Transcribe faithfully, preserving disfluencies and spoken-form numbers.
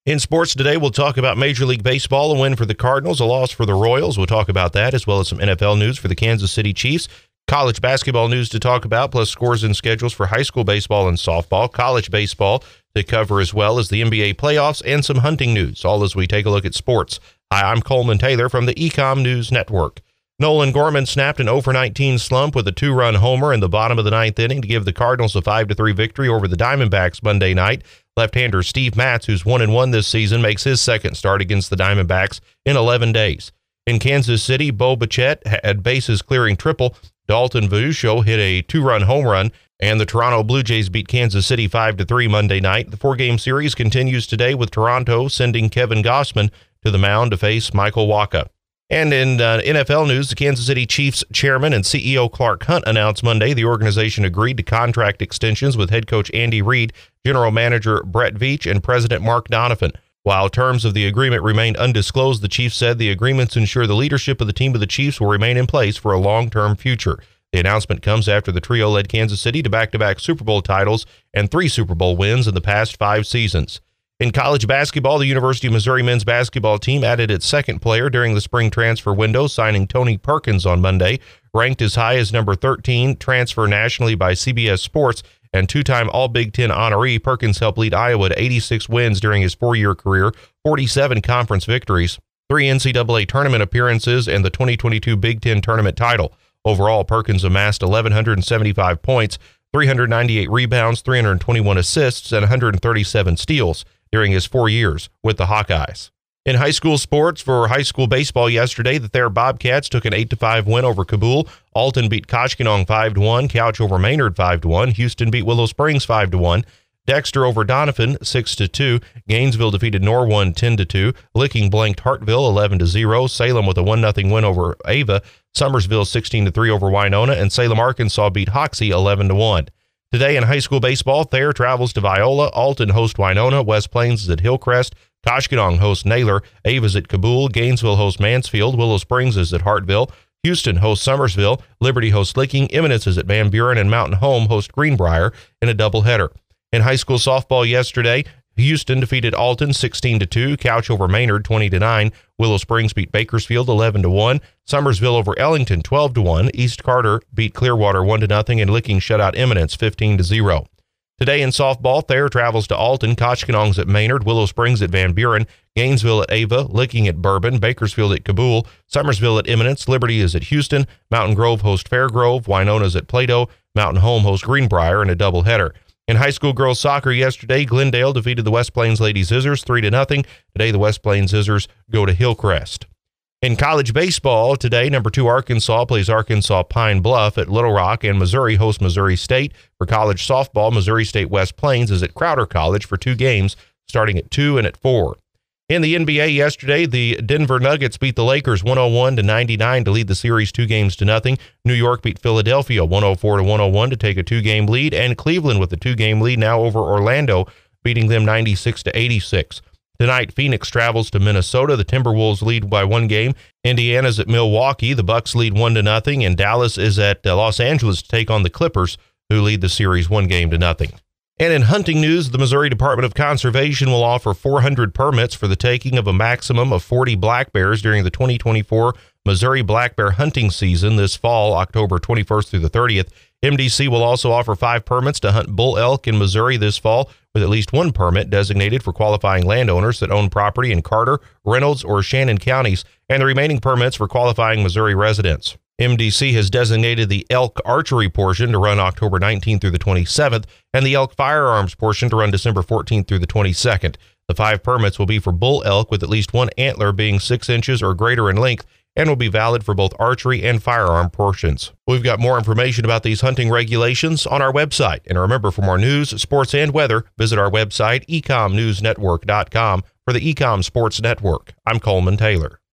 In sports today, we'll talk about Major League Baseball, a win for the Cardinals, a loss for the Royals. We'll talk about that, as well as some N F L news for the Kansas City Chiefs. College basketball news to talk about, plus scores and schedules for high school baseball and softball. College baseball to cover, as well as the N B A playoffs and some hunting news, all as we take a look at sports. Hi, I'm Coleman Taylor from the Ecom News Network. Nolan Gorman snapped an oh for nineteen slump with a two-run homer in the bottom of the ninth inning to give the Cardinals a five to three victory over the Diamondbacks Monday night. Left-hander Steve Matz, who's one and one this season, makes his second start against the Diamondbacks in eleven days. In Kansas City, Bo Bichette had bases-clearing triple. Dalton Varsho hit a two-run home run, and the Toronto Blue Jays beat Kansas City five to three Monday night. The four-game series continues today with Toronto sending Kevin Gausman to the mound to face Michael Wacha. And in uh, N F L news, the Kansas City Chiefs chairman and C E O Clark Hunt announced Monday the organization agreed to contract extensions with head coach Andy Reid, general manager Brett Veach, and president Mark Donovan. While terms of the agreement remained undisclosed, the Chiefs said the agreements ensure the leadership of the team of the Chiefs will remain in place for a long-term future. The announcement comes after the trio led Kansas City to back-to-back Super Bowl titles and three Super Bowl wins in the past five seasons. In college basketball, the University of Missouri men's basketball team added its second player during the spring transfer window, signing Tony Perkins on Monday. Ranked as high as number thirteen, transfer nationally by C B S Sports, and two-time All-Big Ten honoree, Perkins helped lead Iowa to eighty-six wins during his four-year career, forty-seven conference victories, three N C double A tournament appearances, and the twenty twenty-two Big Ten tournament title. Overall, Perkins amassed one thousand one hundred seventy-five points, three hundred ninety-eight rebounds, three hundred twenty-one assists, and one hundred thirty-seven steals during his four years with the Hawkeyes. In high school sports, for high school baseball yesterday, the Thayer Bobcats took an eight to five win over Kabul. Alton beat Koshkonong five to one, Couch over Maynard five to one, Houston beat Willow Springs five to one, Dexter over Donovan six to two, Gainesville defeated Norwon ten to two, Licking blanked Hartville eleven to zero, Salem with a one nothing win over Ava, Summersville sixteen to three over Winona, and Salem, Arkansas beat Hoxie eleven to one. Today in high school baseball, Thayer travels to Viola, Alton hosts Winona, West Plains is at Hillcrest, Koshkonong hosts Naylor, Ava's at Kabul, Gainesville hosts Mansfield, Willow Springs is at Hartville, Houston hosts Summersville, Liberty hosts Licking, Eminence is at Van Buren, and Mountain Home hosts Greenbrier in a doubleheader. In high school softball yesterday, Houston defeated Alton sixteen to two, Couch over Maynard twenty to nine, Willow Springs beat Bakersfield eleven to one, Summersville over Ellington twelve to one, East Carter beat Clearwater one to nothing, and Licking shut out Eminence fifteen to zero. Today in softball, Thayer travels to Alton, Koshkonong's at Maynard, Willow Springs at Van Buren, Gainesville at Ava, Licking at Bourbon, Bakersfield at Kabul, Summersville at Eminence, Liberty is at Houston, Mountain Grove hosts Fairgrove, Winona's at Plato, Mountain Home hosts Greenbrier in a doubleheader. In high school girls soccer yesterday, Glendale defeated the West Plains Lady Scissors three to nothing. Today, the West Plains Scissors go to Hillcrest. In college baseball today, number two Arkansas plays Arkansas Pine Bluff at Little Rock, and Missouri hosts Missouri State. For college softball, Missouri State West Plains is at Crowder College for two games, starting at two and at four. In the N B A yesterday, the Denver Nuggets beat the Lakers one oh one to ninety-nine to lead the series two games to nothing. New York beat Philadelphia one oh four to one oh one to take a two-game lead, and Cleveland with a two-game lead now over Orlando, beating them ninety-six to eighty-six. Tonight, Phoenix travels to Minnesota. The Timberwolves lead by one game. Indiana's at Milwaukee. The Bucks lead one to nothing, and Dallas is at uh, Los Angeles to take on the Clippers, who lead the series one game to nothing. And in hunting news, the Missouri Department of Conservation will offer four hundred permits for the taking of a maximum of forty black bears during the twenty twenty-four Missouri black bear hunting season this fall, October twenty-first through the thirtieth. M D C will also offer five permits to hunt bull elk in Missouri this fall, with at least one permit designated for qualifying landowners that own property in Carter, Reynolds, or Shannon counties, and the remaining permits for qualifying Missouri residents. M D C has designated the elk archery portion to run October nineteenth through the twenty-seventh, and the elk firearms portion to run December fourteenth through the twenty-second. The five permits will be for bull elk with at least one antler being six inches or greater in length, and will be valid for both archery and firearm portions. We've got more information about these hunting regulations on our website. And remember, for more news, sports, and weather, visit our website, ecom news network dot com. For the Ecom Sports Network, I'm Coleman Taylor.